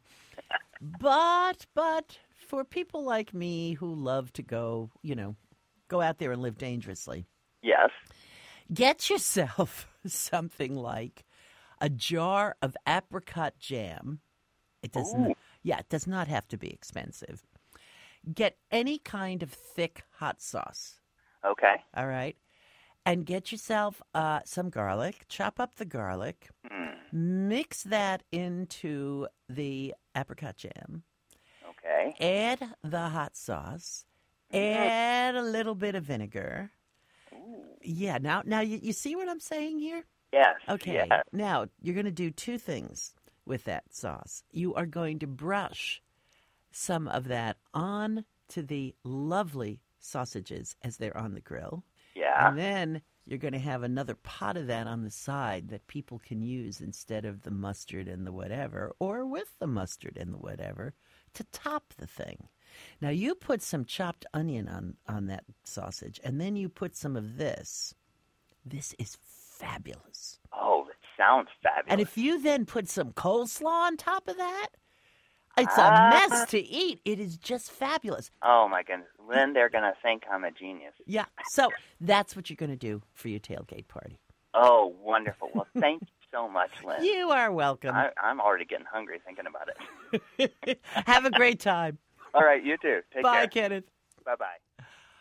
[SPEAKER 2] But for people like me who love to go out there and live dangerously,
[SPEAKER 10] Yes.
[SPEAKER 2] get yourself something like a jar of apricot jam. It does not have to be expensive. Get any kind of thick hot sauce.
[SPEAKER 10] Okay.
[SPEAKER 2] All right. And get yourself some garlic. Chop up the garlic. Mix that into the apricot jam.
[SPEAKER 10] Okay.
[SPEAKER 2] Add the hot sauce. Add a little bit of vinegar. Yeah. Now you see what I'm saying here?
[SPEAKER 10] Yes.
[SPEAKER 2] Okay.
[SPEAKER 10] Yes.
[SPEAKER 2] Now you're going to do two things with that sauce. You are going to brush some of that on to the lovely sausages as they're on the grill.
[SPEAKER 10] Yeah.
[SPEAKER 2] And then you're going to have another pot of that on the side that people can use instead of the mustard and the whatever, or with the mustard and the whatever, to top the thing. Now, you put some chopped onion on that sausage, and then you put some of this. This is fabulous.
[SPEAKER 10] Oh, that sounds fabulous.
[SPEAKER 2] And if you then put some coleslaw on top of that, it's a mess to eat. It is just fabulous.
[SPEAKER 10] Oh, my goodness. Lynn, they're going to think I'm a genius.
[SPEAKER 2] Yeah. So that's what you're going to do for your tailgate party.
[SPEAKER 10] Oh, wonderful. Well, thank you so much, Lynn.
[SPEAKER 2] You are welcome.
[SPEAKER 10] I'm already getting hungry thinking about it.
[SPEAKER 2] Have a great time.
[SPEAKER 10] All right, you too. Take
[SPEAKER 2] Bye,
[SPEAKER 10] care.
[SPEAKER 2] Kenneth.
[SPEAKER 10] Bye-bye.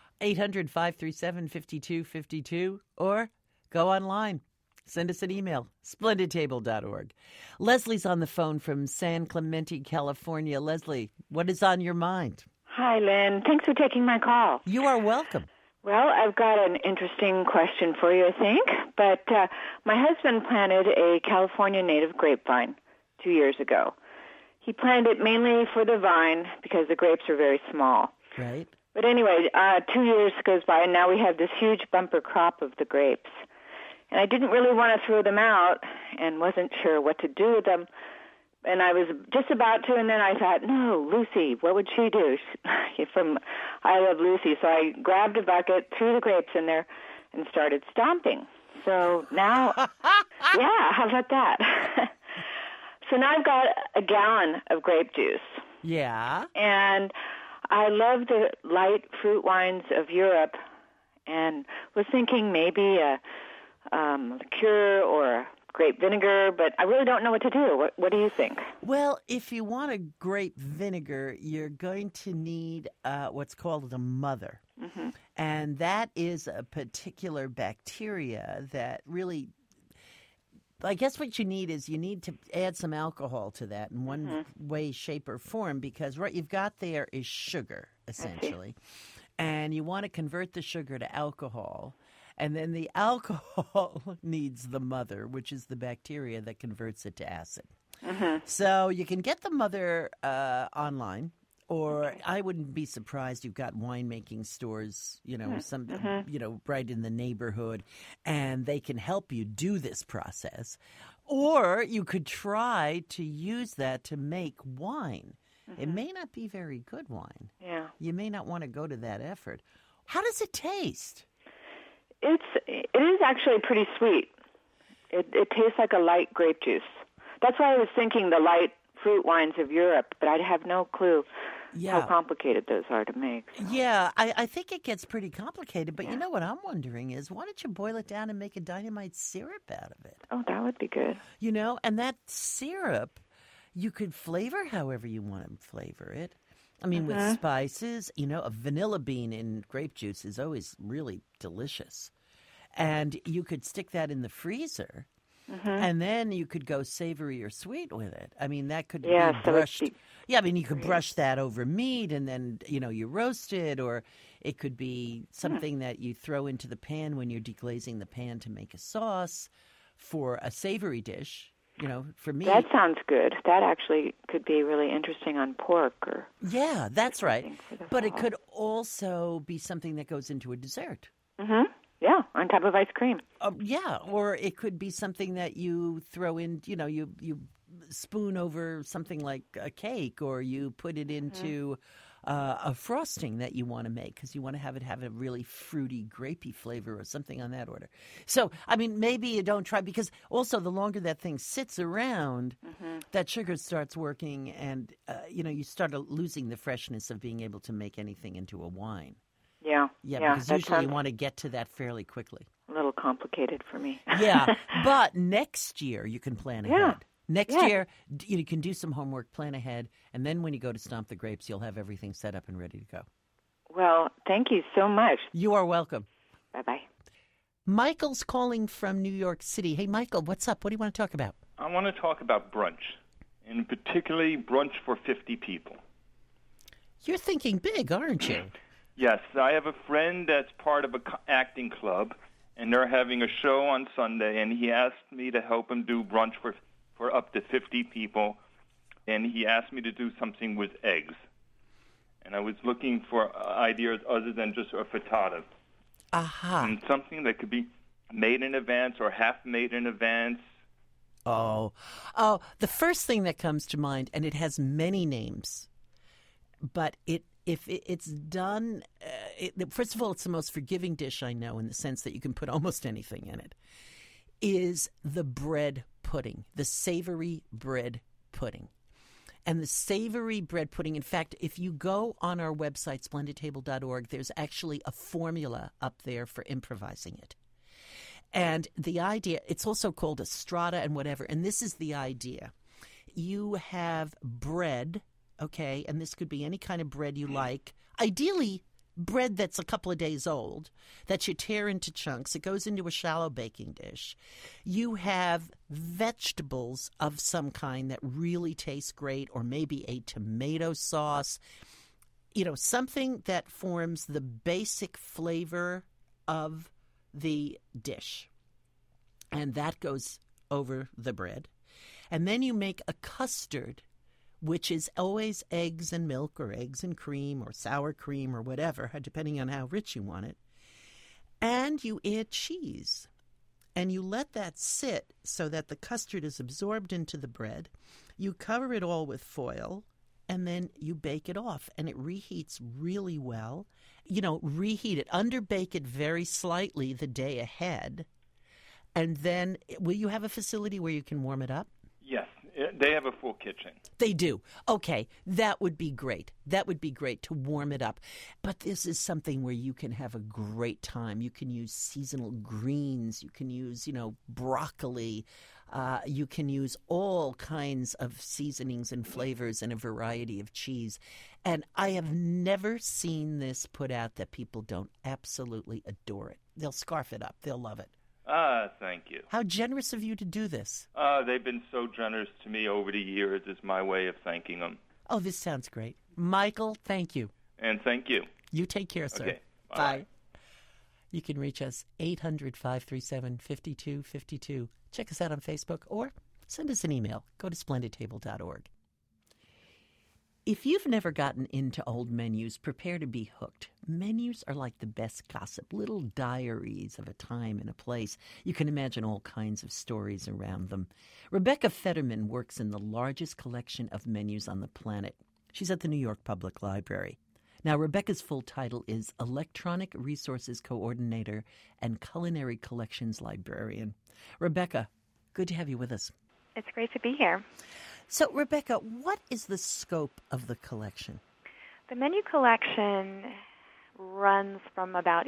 [SPEAKER 2] 800-537-5252 or go online. Send us an email, splendidtable.org. Leslie's on the phone from San Clemente, California. Leslie, what is on your mind?
[SPEAKER 11] Hi, Lynn. Thanks for taking my call.
[SPEAKER 2] You are welcome.
[SPEAKER 11] Well, I've got an interesting question for you, I think. But my husband planted a California native grapevine 2 years ago. He planted it mainly for the vine because the grapes are very small.
[SPEAKER 2] Right.
[SPEAKER 11] But anyway, 2 years goes by, and now we have this huge bumper crop of the grapes. And I didn't really want to throw them out and wasn't sure what to do with them. And I was just about to, and then I thought, no, Lucy, what would she do? From I Love Lucy. So I grabbed a bucket, threw the grapes in there, and started stomping. So now, yeah, how about that? So now I've got a gallon of grape juice.
[SPEAKER 2] Yeah.
[SPEAKER 11] And I love the light fruit wines of Europe and was thinking maybe a liqueur or a grape vinegar, but I really don't know what to do. What do you think?
[SPEAKER 2] Well, if you want a grape vinegar, you're going to need what's called a mother.
[SPEAKER 11] Mm-hmm.
[SPEAKER 2] And that is a particular bacteria that really, I guess what you need is you need to add some alcohol to that in one way, shape, or form, because what you've got there is sugar, essentially. And you want to convert the sugar to alcohol. And then the alcohol needs the mother, which is the bacteria that converts it to acid.
[SPEAKER 11] Mm-hmm.
[SPEAKER 2] So you can get the mother online, or I wouldn't be surprised you've got winemaking stores, right in the neighborhood, and they can help you do this process. Or you could try to use that to make wine. It may not be very good wine.
[SPEAKER 11] Yeah.
[SPEAKER 2] You may not want to go to that effort. How does it taste?
[SPEAKER 11] It is actually pretty sweet. It tastes like a light grape juice. That's why I was thinking the light fruit wines of Europe, but I have no clue
[SPEAKER 2] Yeah.
[SPEAKER 11] how complicated those are to make. So.
[SPEAKER 2] Yeah, I think it gets pretty complicated, but you know what I'm wondering is, why don't you boil it down and make a dynamite syrup out of it?
[SPEAKER 11] Oh, that would be good.
[SPEAKER 2] You know, and that syrup, you could flavor however you want to flavor it. I mean, with spices, you know, a vanilla bean in grape juice is always really delicious. And you could stick that in the freezer, and then you could go savory or sweet with it. I mean, that could be
[SPEAKER 11] so it'd
[SPEAKER 2] brushed.
[SPEAKER 11] be
[SPEAKER 2] Yeah, I mean, you could brush that over meat, and then, you know, you roast it, or it could be something that you throw into the pan when you're deglazing the pan to make a sauce for a savory dish. You know, for me,
[SPEAKER 11] That sounds good. That actually could be really interesting on pork. Or
[SPEAKER 2] yeah, that's right.
[SPEAKER 11] something for the
[SPEAKER 2] But it
[SPEAKER 11] fall.
[SPEAKER 2] could also be something that goes into a dessert.
[SPEAKER 11] Yeah, on top of ice cream.
[SPEAKER 2] Yeah, or it could be something that you throw in, you know, you spoon over something like a cake, or you put it into a frosting that you want to make because you want to have it have a really fruity, grapey flavor or something on that order. So, I mean, maybe you don't try, because also the longer that thing sits around, that sugar starts working, and, you know, you start losing the freshness of being able to make anything into a wine.
[SPEAKER 11] Yeah,
[SPEAKER 2] Yeah, because
[SPEAKER 11] that
[SPEAKER 2] usually you
[SPEAKER 11] sounds
[SPEAKER 2] want to get to that fairly quickly.
[SPEAKER 11] a little complicated for me.
[SPEAKER 2] Yeah, but next year you can plan ahead.
[SPEAKER 11] Yeah.
[SPEAKER 2] Next
[SPEAKER 11] Yeah.
[SPEAKER 2] year you can do some homework, plan ahead, and then when you go to stomp the grapes, you'll have everything set up and ready to go.
[SPEAKER 11] Well, thank you so much.
[SPEAKER 2] You are welcome.
[SPEAKER 11] Bye-bye.
[SPEAKER 2] Michael's calling from New York City. Hey, Michael, what's up? What do you want to talk about?
[SPEAKER 12] I want to talk about brunch, and particularly brunch for 50 people.
[SPEAKER 2] You're thinking big, aren't you?
[SPEAKER 12] Yes, I have a friend that's part of an acting club, and they're having a show on Sunday, and he asked me to help him do brunch for up to 50 people, and he asked me to do something with eggs. And I was looking for ideas other than just a frittata.
[SPEAKER 2] Aha.
[SPEAKER 12] And something that could be made in advance or half made in advance.
[SPEAKER 2] Oh, the first thing that comes to mind, and it has many names, but if it's done, first of all, it's the most forgiving dish I know in the sense that you can put almost anything in it, is the bread pudding, the savory bread pudding. And the savory bread pudding, in fact, if you go on our website, splendidtable.org, there's actually a formula up there for improvising it. And the idea, it's also called a strata and whatever, and this is the idea. You have bread, okay, and this could be any kind of bread you like, ideally bread that's a couple of days old, that you tear into chunks. It goes into a shallow baking dish. You have vegetables of some kind that really taste great, or maybe a tomato sauce, you know, something that forms the basic flavor of the dish. And that goes over the bread. And then you make a custard, which is always eggs and milk, or eggs and cream, or sour cream, or whatever, depending on how rich you want it. And you add cheese. And you let that sit so that the custard is absorbed into the bread. You cover it all with foil, and then you bake it off. And it reheats really well. You know, reheat it, underbake it very slightly the day ahead. And then, will you have a facility where you can warm it up?
[SPEAKER 12] Yes, they have a full kitchen.
[SPEAKER 2] They do. Okay, that would be great. That would be great to warm it up. But this is something where you can have a great time. You can use seasonal greens. You can use, you know, broccoli. You can use all kinds of seasonings and flavors and a variety of cheese. And I have never seen this put out that people don't absolutely adore it. They'll scarf it up. They'll love it.
[SPEAKER 12] Thank you.
[SPEAKER 2] How generous of you to do this.
[SPEAKER 12] They've been so generous to me over the years. It's my way of thanking them.
[SPEAKER 2] Oh, this sounds great. Michael, thank you.
[SPEAKER 12] And thank you.
[SPEAKER 2] You take care, sir.
[SPEAKER 12] Okay.
[SPEAKER 2] Bye. You can reach us 800-537-5252. Check us out on Facebook or send us an email. Go to splendidtable.org. If you've never gotten into old menus, prepare to be hooked. Menus are like the best gossip, little diaries of a time and a place. You can imagine all kinds of stories around them. Rebecca Fetterman works in the largest collection of menus on the planet. She's at the New York Public Library. Now, Rebecca's full title is Electronic Resources Coordinator and Culinary Collections Librarian. Rebecca, good to have you with us.
[SPEAKER 13] It's great to be here.
[SPEAKER 2] So, Rebecca, what is the scope of the collection?
[SPEAKER 13] The menu collection runs from about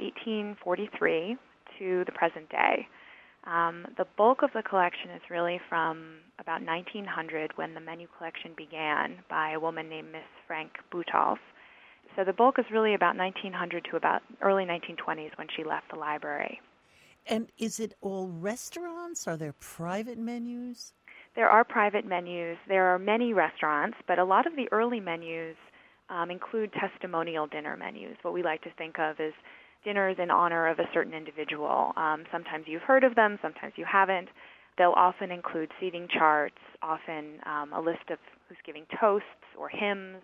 [SPEAKER 13] 1843 to the present day. The bulk of the collection is really from about 1900, when the menu collection began by a woman named Miss Frank Butolph. So the bulk is really about 1900 to about early 1920s when she left the library.
[SPEAKER 2] And is it all restaurants? Are there private menus?
[SPEAKER 13] There are private menus. There are many restaurants, but a lot of the early menus include testimonial dinner menus, what we like to think of as dinners in honor of a certain individual. Sometimes you've heard of them, sometimes you haven't. They'll often include seating charts, often a list of who's giving toasts or hymns,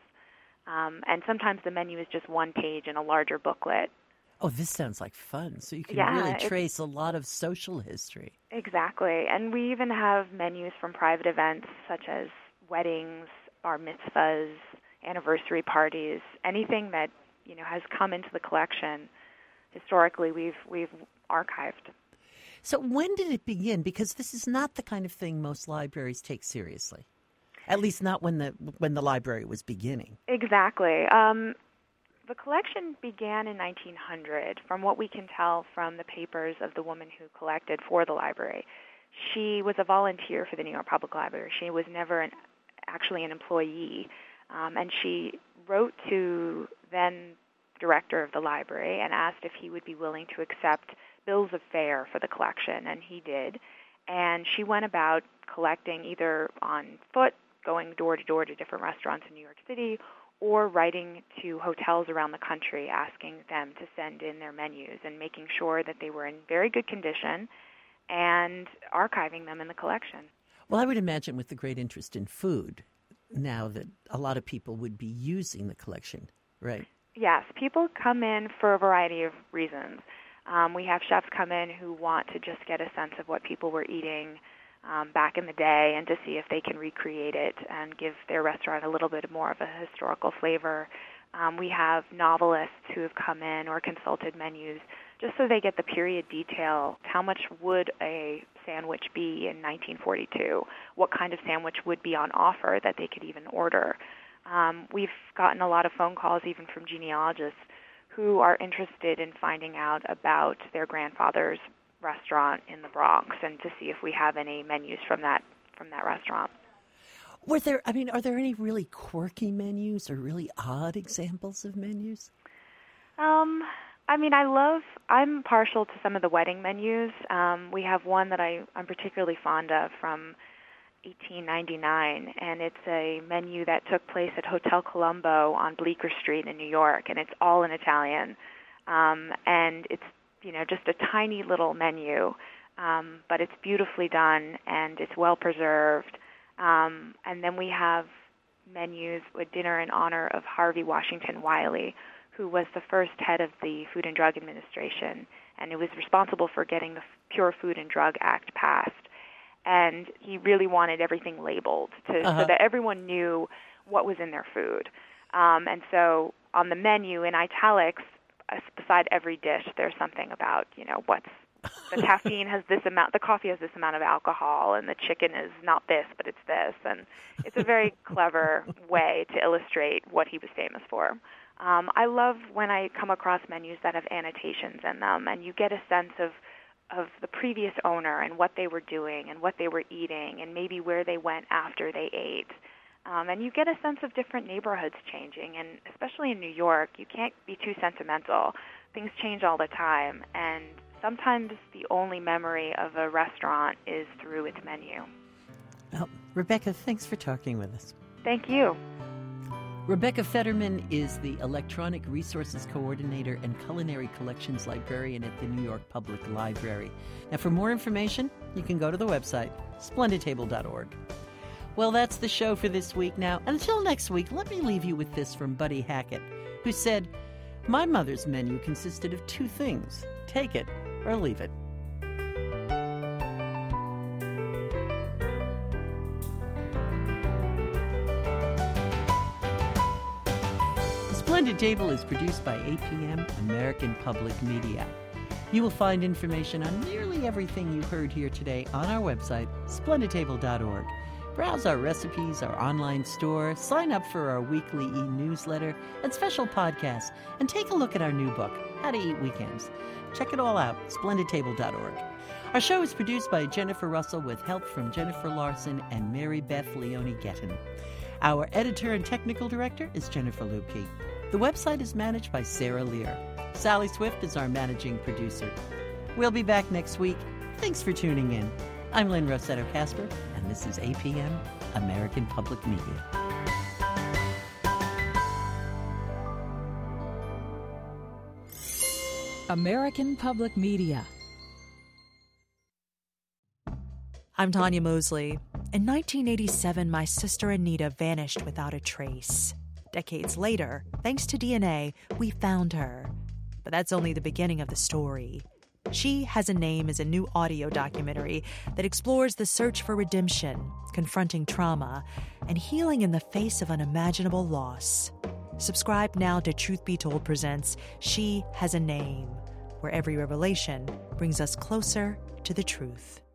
[SPEAKER 13] and sometimes the menu is just one page in a larger booklet.
[SPEAKER 2] Oh, this sounds like fun. So you can
[SPEAKER 13] Yeah,
[SPEAKER 2] really trace a lot of social history.
[SPEAKER 13] Exactly. And we even have menus from private events such as weddings, bar mitzvahs, anniversary parties, anything that, has come into the collection. Historically, we've archived.
[SPEAKER 2] So when did it begin? Because this is not the kind of thing most libraries take seriously. At least not when the library was beginning.
[SPEAKER 13] Exactly. The collection began in 1900, from what we can tell from the papers of the woman who collected for the library. She was a volunteer for the New York Public Library. She was never actually an employee. And she wrote to then director of the library and asked if he would be willing to accept bills of fare for the collection, and he did. And she went about collecting either on foot, going door to door to different restaurants in New York City, or writing to hotels around the country asking them to send in their menus and making sure that they were in very good condition and archiving them in the collection.
[SPEAKER 2] Well, I would imagine with the great interest in food now that a lot of people would be using the collection, right?
[SPEAKER 13] Yes, people come in for a variety of reasons. We have chefs come in who want to just get a sense of what people were eating back in the day and to see if they can recreate it and give their restaurant a little bit more of a historical flavor. We have novelists who have come in or consulted menus just so they get the period detail. How much would a sandwich be in 1942? What kind of sandwich would be on offer that they could even order? We've gotten a lot of phone calls even from genealogists who are interested in finding out about their grandfather's restaurant in the Bronx and to see if we have any menus from that restaurant.
[SPEAKER 2] Are there any really quirky menus or really odd examples of menus?
[SPEAKER 13] I'm partial to some of the wedding menus. We have one that I'm particularly fond of from 1899, and it's a menu that took place at Hotel Colombo on Bleecker Street in New York, and it's all in Italian. And it's, just a tiny little menu, but it's beautifully done, and it's well preserved. And then we have menus with dinner in honor of Harvey Washington Wiley, who was the first head of the Food and Drug Administration, and who was responsible for getting the Pure Food and Drug Act passed. And he really wanted everything labeled so that everyone knew what was in their food. And so on the menu in italics, beside every dish, there's something about, what's the caffeine has this amount, the coffee has this amount of alcohol, and the chicken is not this, but it's this. And it's a very clever way to illustrate what he was famous for. I love when I come across menus that have annotations in them, and you get a sense of the previous owner and what they were doing and what they were eating and maybe where they went after they ate. And you get a sense of different neighborhoods changing, and especially in New York, you can't be too sentimental. Things change all the time, and sometimes the only memory of a restaurant is through its menu.
[SPEAKER 2] Well, Rebecca, thanks for talking with us.
[SPEAKER 13] Thank you.
[SPEAKER 2] Rebecca Fetterman is the Electronic Resources Coordinator and Culinary Collections Librarian at the New York Public Library. Now, for more information, you can go to the website, splendidtable.org. Well, that's the show for this week. Now, until next week, let me leave you with this from Buddy Hackett, who said, "My mother's menu consisted of two things. Take it or leave it." Splendid Table is produced by APM, American Public Media. You will find information on nearly everything you heard here today on our website, splendidtable.org. Browse our recipes, our online store, sign up for our weekly e-newsletter and special podcasts, and take a look at our new book, How to Eat Weekends. Check it all out, splendidtable.org. Our show is produced by Jennifer Russell with help from Jennifer Larson and Mary Beth Leone-Gettin. Our editor and technical director is Jennifer Lupke. The website is managed by Sarah Lear. Sally Swift is our managing producer. We'll be back next week. Thanks for tuning in. I'm Lynn Rossetto Kasper, and this is APM, American Public Media.
[SPEAKER 14] American Public Media.
[SPEAKER 15] I'm Tanya Mosley. In 1987, my sister Anita vanished without a trace. Decades later, thanks to DNA, we found her. But that's only the beginning of the story. She Has a Name is a new audio documentary that explores the search for redemption, confronting trauma, and healing in the face of unimaginable loss. Subscribe now to Truth Be Told presents She Has a Name, where every revelation brings us closer to the truth.